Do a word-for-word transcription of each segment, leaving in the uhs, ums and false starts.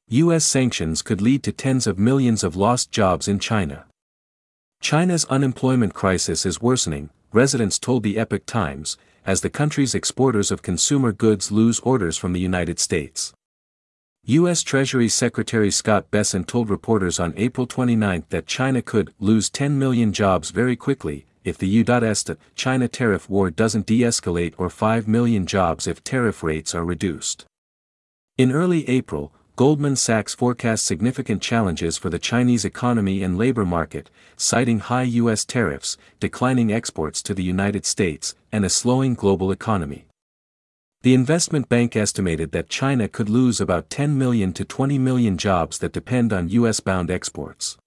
U S sanctions could lead to tens of millions of lost jobs in China. China's unemployment crisis is worsening, residents told the Epoch Times, as the country's exporters of consumer goods lose orders from the United States. U S Treasury Secretary Scott Bessent told reporters on April twenty-ninth that China could lose ten million jobs very quickly if the U S China tariff war doesn't de-escalate, or five million jobs if tariff rates are reduced. In early April, Goldman Sachs forecast significant challenges for the Chinese economy and labor market, citing high U S tariffs, declining exports to the United States, and a slowing global economy. The investment bank estimated that China could lose about ten million to twenty million jobs that depend on U S-bound exports.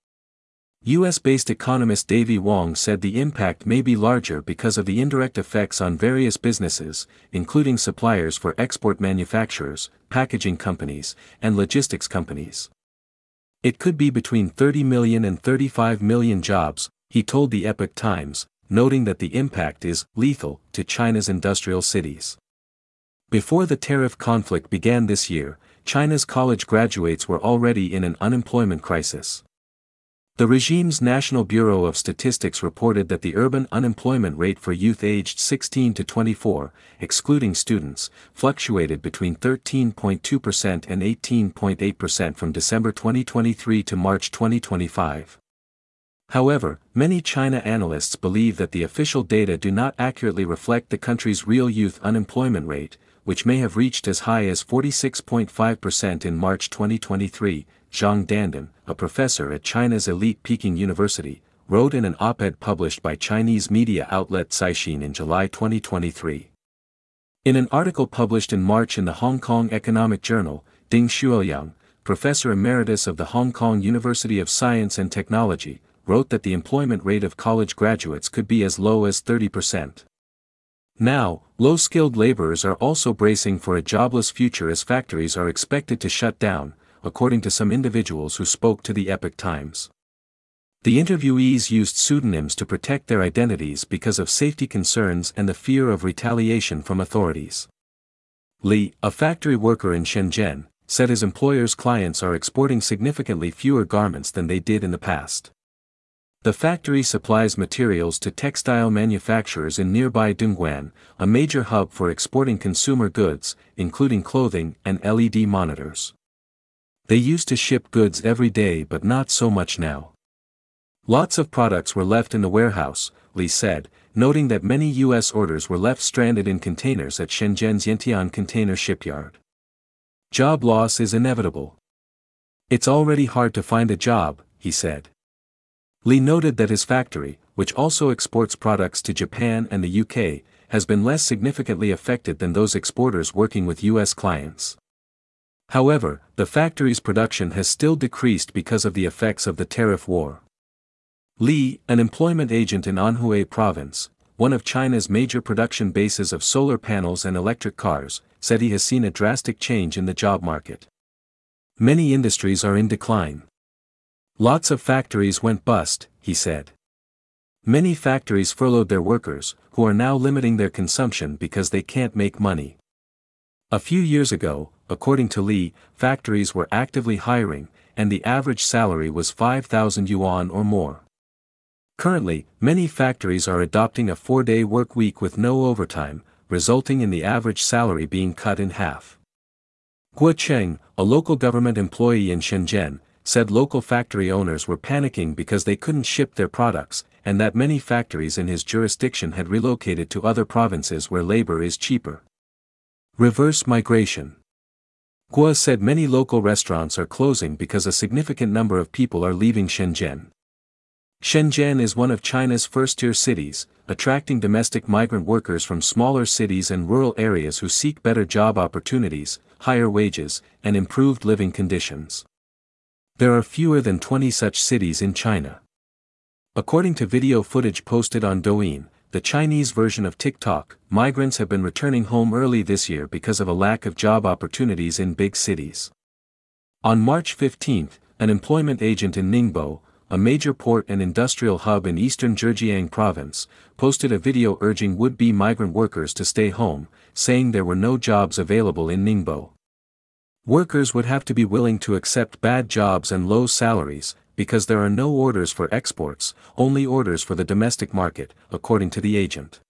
U S-based economist Davey Wong said the impact may be larger because of the indirect effects on various businesses, including suppliers for export manufacturers, packaging companies, and logistics companies. It could be between thirty million and thirty-five million jobs, he told the Epoch Times, noting that the impact is lethal to China's industrial cities. Before the tariff conflict began this year, China's college graduates were already in an unemployment crisis. The regime's National Bureau of Statistics reported that the urban unemployment rate for youth aged sixteen to twenty-four, excluding students, fluctuated between thirteen point two percent and eighteen point eight percent from December twenty twenty-three to March twenty twenty-five. However, many China analysts believe that the official data do not accurately reflect the country's real youth unemployment rate, which may have reached as high as forty-six point five percent in March twenty twenty-three. Zhang Dandan, a professor at China's elite Peking University, wrote in an op-ed published by Chinese media outlet Caixin in July twenty twenty-three. In an article published in March in the Hong Kong Economic Journal, Ding Xueliang, professor emeritus of the Hong Kong University of Science and Technology, wrote that the employment rate of college graduates could be as low as thirty percent. Now, low-skilled laborers are also bracing for a jobless future as factories are expected to shut down, according to some individuals who spoke to the Epoch Times. The interviewees used pseudonyms to protect their identities because of safety concerns and the fear of retaliation from authorities. Li, a factory worker in Shenzhen, said his employer's clients are exporting significantly fewer garments than they did in the past. The factory supplies materials to textile manufacturers in nearby Dongguan, a major hub for exporting consumer goods, including clothing and L E D monitors. They used to ship goods every day, but not so much now. Lots of products were left in the warehouse, Li said, noting that many U S orders were left stranded in containers at Shenzhen's Yantian container shipyard. Job loss is inevitable. It's already hard to find a job, he said. Li noted that his factory, which also exports products to Japan and the U K, has been less significantly affected than those exporters working with U S clients. However, the factory's production has still decreased because of the effects of the tariff war. Li, an employment agent in Anhui Province, one of China's major production bases of solar panels and electric cars, said he has seen a drastic change in the job market. Many industries are in decline. Lots of factories went bust, he said. Many factories furloughed their workers, who are now limiting their consumption because they can't make money. A few years ago, according to Li, factories were actively hiring, and the average salary was five thousand yuan or more. Currently, many factories are adopting a four-day work week with no overtime, resulting in the average salary being cut in half. Guo Cheng, a local government employee in Shenzhen, said local factory owners were panicking because they couldn't ship their products, and that many factories in his jurisdiction had relocated to other provinces where labor is cheaper. Reverse migration. Guo said many local restaurants are closing because a significant number of people are leaving Shenzhen. Shenzhen is one of China's first-tier cities, attracting domestic migrant workers from smaller cities and rural areas who seek better job opportunities, higher wages, and improved living conditions. There are fewer than twenty such cities in China. According to video footage posted on Douyin, the Chinese version of TikTok, migrants have been returning home early this year because of a lack of job opportunities in big cities. On March fifteenth, an employment agent in Ningbo, a major port and industrial hub in eastern Zhejiang province, posted a video urging would-be migrant workers to stay home, saying there were no jobs available in Ningbo. Workers would have to be willing to accept bad jobs and low salaries, because there are no orders for exports, only orders for the domestic market, according to the agent.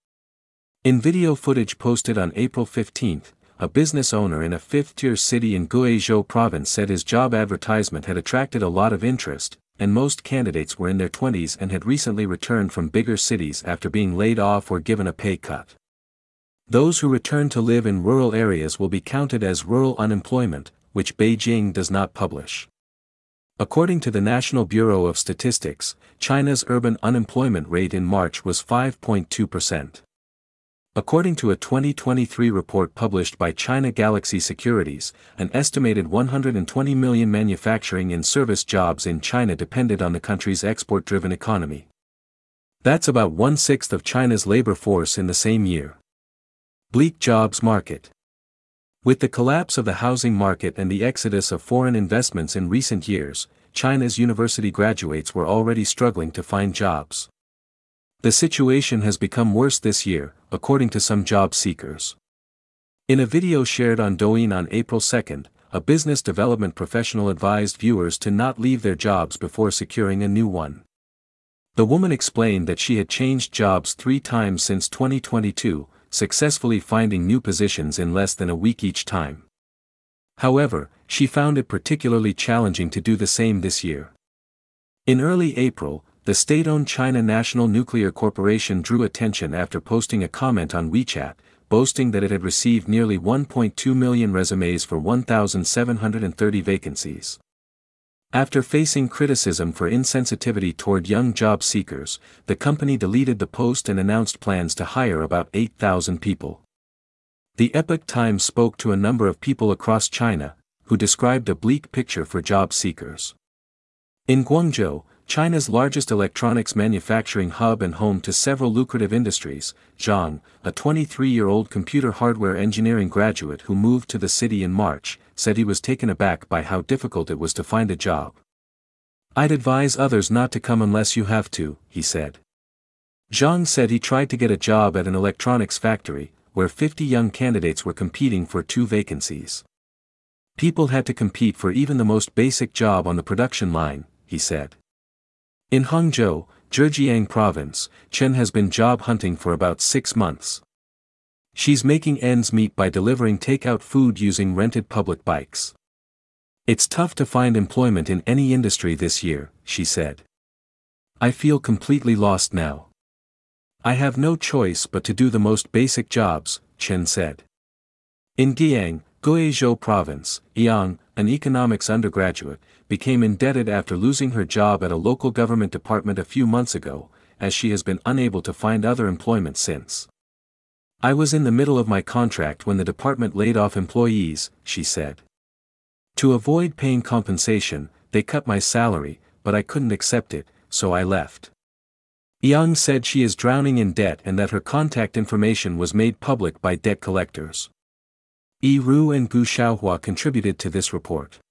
In video footage posted on April fifteenth, a business owner in a fifth-tier city in Guizhou province said his job advertisement had attracted a lot of interest, and most candidates were in their twenties and had recently returned from bigger cities after being laid off or given a pay cut. Those who return to live in rural areas will be counted as rural unemployment, which Beijing does not publish. According to the National Bureau of Statistics, China's urban unemployment rate in March was five point two percent. According to a twenty twenty-three report published by China Galaxy Securities, an estimated one hundred twenty million manufacturing and service jobs in China depended on the country's export-driven economy. That's about one-sixth of China's labor force in the same year. Bleak jobs market. With the collapse of the housing market and the exodus of foreign investments in recent years, China's university graduates were already struggling to find jobs. The situation has become worse this year, according to some job seekers. In a video shared on Douyin on April second, a business development professional advised viewers to not leave their jobs before securing a new one. The woman explained that she had changed jobs three times since twenty twenty-two, successfully finding new positions in less than a week each time. However, she found it particularly challenging to do the same this year. In early April, the state-owned China National Nuclear Corporation drew attention after posting a comment on WeChat, boasting that it had received nearly one point two million resumes for one thousand seven hundred thirty vacancies. After facing criticism for insensitivity toward young job seekers, the company deleted the post and announced plans to hire about eight thousand people. The Epoch Times spoke to a number of people across China, who described a bleak picture for job seekers. In Guangzhou, China's largest electronics manufacturing hub and home to several lucrative industries, Zhang, a twenty-three-year-old computer hardware engineering graduate who moved to the city in March, said he was taken aback by how difficult it was to find a job. "I'd advise others not to come unless you have to," he said. Zhang said he tried to get a job at an electronics factory, where fifty young candidates were competing for two vacancies. "People had to compete for even the most basic job on the production line," he said. In Hangzhou, Zhejiang province, Chen has been job hunting for about six months. She's making ends meet by delivering takeout food using rented public bikes. "It's tough to find employment in any industry this year," she said. "I feel completely lost now. I have no choice but to do the most basic jobs," Chen said. In Guiyang, Guizhou province, Yang, an economics undergraduate, became indebted after losing her job at a local government department a few months ago, as she has been unable to find other employment since. "I was in the middle of my contract when the department laid off employees," she said. "To avoid paying compensation, they cut my salary, but I couldn't accept it, so I left." Yang said she is drowning in debt and that her contact information was made public by debt collectors. Yi Ru and Gu Xiaohua contributed to this report.